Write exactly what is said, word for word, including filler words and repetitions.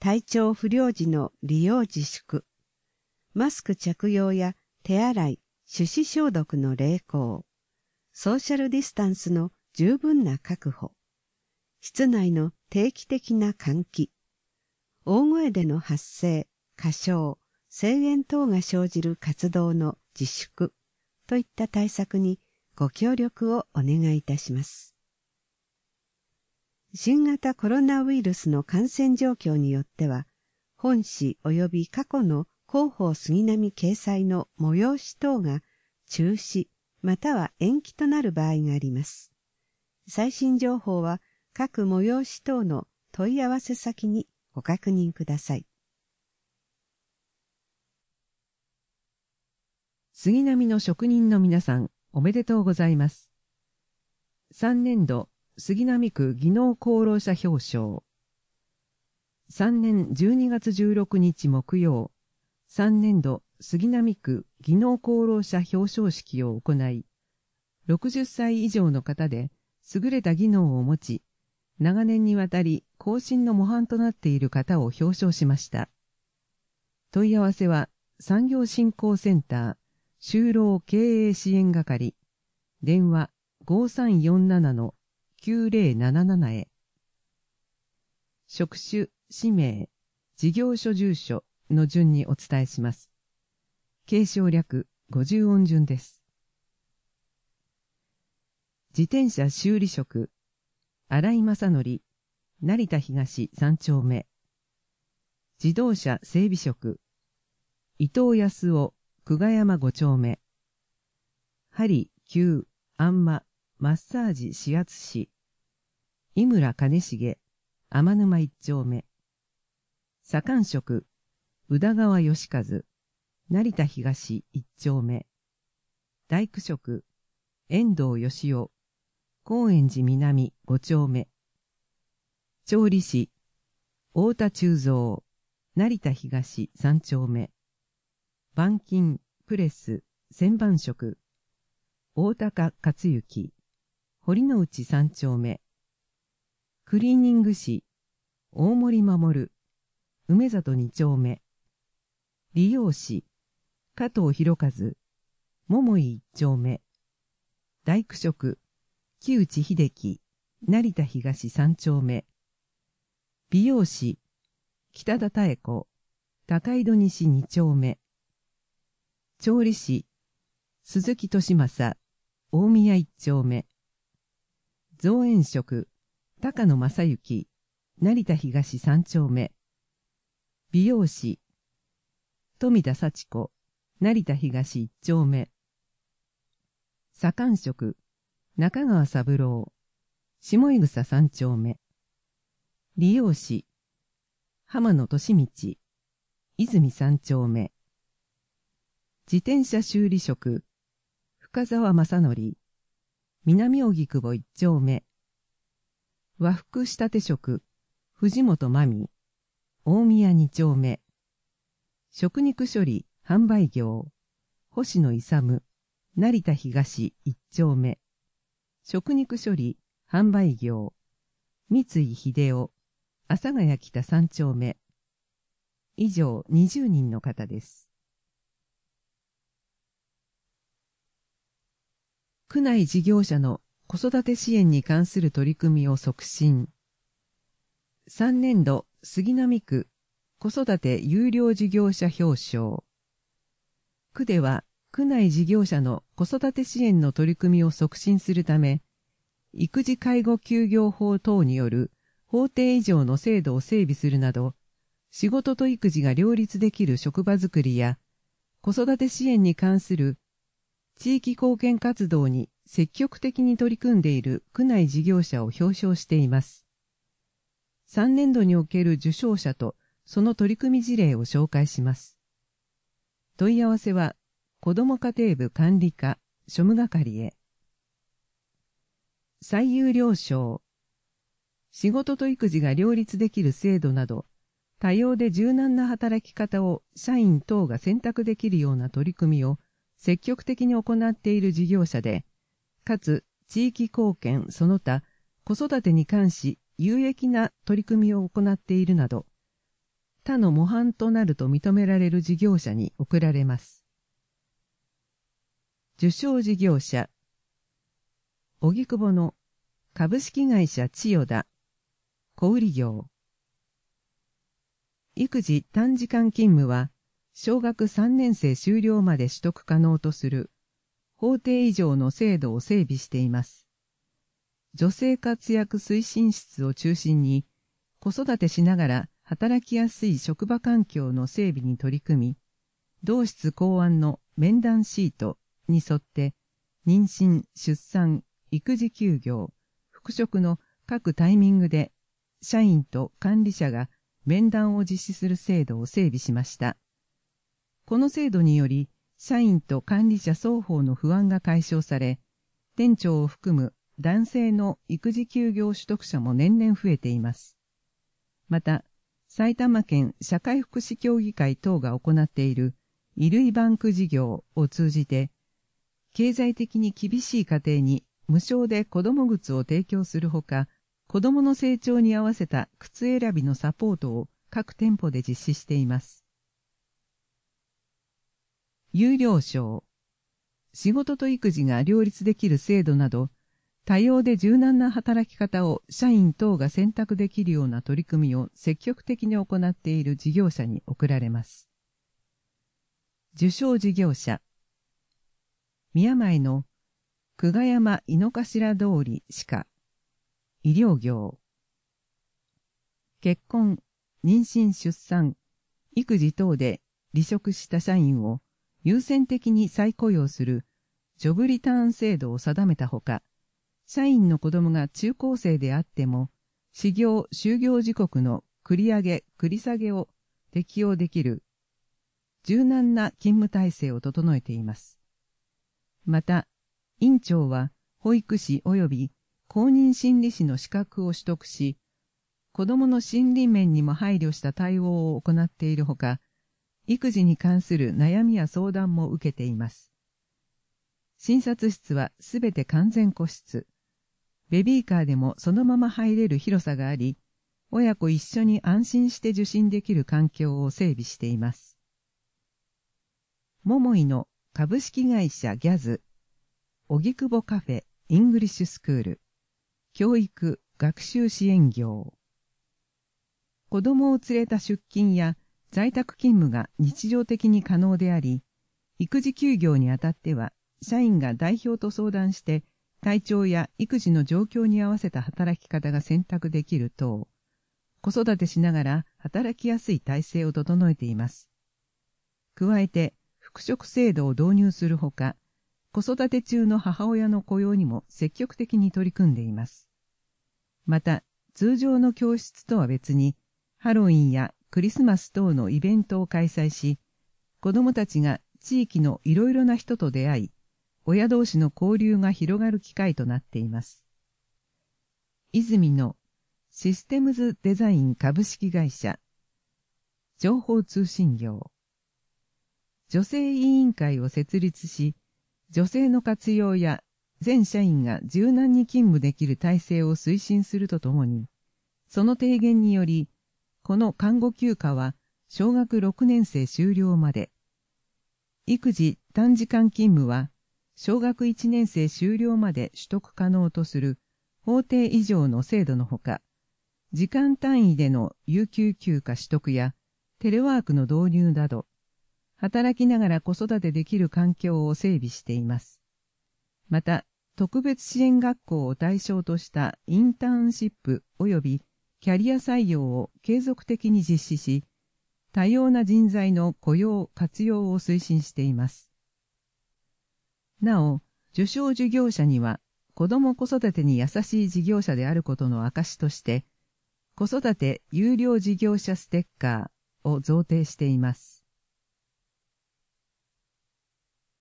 体調不良時の利用自粛、マスク着用や手洗い、手指消毒の励行、ソーシャルディスタンスの十分な確保、室内の定期的な換気、大声での発声、歌唱、声援等が生じる活動の自粛といった対策にご協力をお願いいたします。新型コロナウイルスの感染状況によっては、本誌及び過去の広報杉並掲載の催し等が中止または延期となる場合があります。最新情報は各催し等の問い合わせ先にご確認ください。 杉並の職人の皆さん、おめでとうございます。さんねんど杉並区技能功労者表彰。さんねんじゅうにがつじゅうろくにち木曜、さんねんど杉並区技能功労者表彰式を行い、ろくじゅっさい以上の方で優れた技能を持ち、長年にわたり後進の模範となっている方を表彰しました。問い合わせは産業振興センター就労経営支援係、電話 ごさんよんななのきゅうぜろなななな へ。職種、氏名、事業所住所の順にお伝えします。継承略ごじゅう音順です。自転車修理職、新井正則、成田東さん丁目。自動車整備職、伊藤康夫、久我山ご丁目。針、灸、あんま、マッサージ指圧師、井村兼重、天沼一丁目。左官職、宇田川義和、成田東一丁目。大工職、遠藤義雄、高円寺南五丁目。調理師、太田忠三、成田東三丁目。板金、プレス、旋盤職、大高克行、堀之内三丁目。クリーニング師、大森守、梅里二丁目。理容師、加藤博和、桃井一丁目。大工職、木内秀樹、成田東三丁目。美容師、北田妙子、高井戸西二丁目。調理師、鈴木俊正、大宮一丁目。造園職、高野正幸、成田東三丁目。美容師、富田幸子、成田東一丁目。左官職、中川三郎、下井草三丁目。理容師、浜野俊道、泉三丁目。自転車修理職、深沢正則、南荻窪一丁目。和服仕立て職、藤本真美、大宮二丁目。食肉処理、販売業、星野勇、成田東一丁目。食肉処理、販売業、三井秀夫、阿佐ヶ谷北三丁目。以上にじゅうにんの方です。区内事業者の子育て支援に関する取り組みを促進。さんねんど杉並区子育て優良事業者表彰。区では区内事業者の子育て支援の取り組みを促進するため、育児介護休業法等による法定以上の制度を整備するなど、仕事と育児が両立できる職場づくりや、子育て支援に関する地域貢献活動に積極的に取り組んでいる区内事業者を表彰しています。さんねんどにおける受賞者とその取り組み事例を紹介します。問い合わせは、子ども家庭部管理課、庶務係へ。最優良賞。仕事と育児が両立できる制度など、多様で柔軟な働き方を社員等が選択できるような取り組みを積極的に行っている事業者で、かつ地域貢献その他子育てに関し有益な取り組みを行っているなど、 他の模範となると認められる事業者に贈られます。受賞事業者、荻窪の株式会社千代田、小売業。育児短時間勤務は、小学さんねん生終了まで取得可能とする、法定以上の制度を整備しています。女性活躍推進室を中心に、子育てしながら働きやすい職場環境の整備に取り組み、同室考案の面談シートに沿って、妊娠、出産、育児休業、復職の各タイミングで、社員と管理者が面談を実施する制度を整備しました。この制度により、社員と管理者双方の不安が解消され、店長を含む男性の育児休業取得者も年々増えています。また、埼玉県社会福祉協議会等が行っている衣類バンク事業を通じて、経済的に厳しい家庭に無償で子供靴を提供するほか、子供の成長に合わせた靴選びのサポートを各店舗で実施しています。有料賞、仕事と育児が両立できる制度など、多様で柔軟な働き方を社員等が選択できるような取り組みを積極的に行っている事業者に贈られます。受賞事業者、宮前の久我山井の頭通り歯科、医療業。結婚、妊娠出産、育児等で離職した社員を優先的に再雇用するジョブリターン制度を定めたほか、社員の子供が中高生であっても、始業・就業時刻の繰り上げ・繰り下げを適用できる柔軟な勤務体制を整えています。また、院長は保育士及び公認心理師の資格を取得し、子供の心理面にも配慮した対応を行っているほか、育児に関する悩みや相談も受けています。診察室はすべて完全個室。ベビーカーでもそのまま入れる広さがあり、親子一緒に安心して受診できる環境を整備しています。桃井の株式会社ギャズ、荻窪カフェイングリッシュスクール、教育・学習支援業。子供を連れた出勤や在宅勤務が日常的に可能であり、育児休業にあたっては、社員が代表と相談して、体調や育児の状況に合わせた働き方が選択できる等、子育てしながら働きやすい体制を整えています。加えて、復職制度を導入するほか、子育て中の母親の雇用にも積極的に取り組んでいます。また、通常の教室とは別に、ハロウィンやクリスマス等のイベントを開催し、子どもたちが地域のいろいろな人と出会い、親同士の交流が広がる機会となっています。泉のシステムズデザイン株式会社、情報通信業。女性委員会を設立し、女性の活用や全社員が柔軟に勤務できる体制を推進するとともに、その提言により、この看護休暇は小学ろくねん生終了まで、育児短時間勤務は小学いちねん生終了まで取得可能とする法定以上の制度のほか、時間単位での有給休暇取得やテレワークの導入など、働きながら子育てできる環境を整備しています。また、特別支援学校を対象としたインターンシップ及びキャリア採用を継続的に実施し、多様な人材の雇用・活用を推進しています。なお、受賞事業者には、子ども子育てに優しい事業者であることの証として、子育て有料事業者ステッカーを贈呈しています。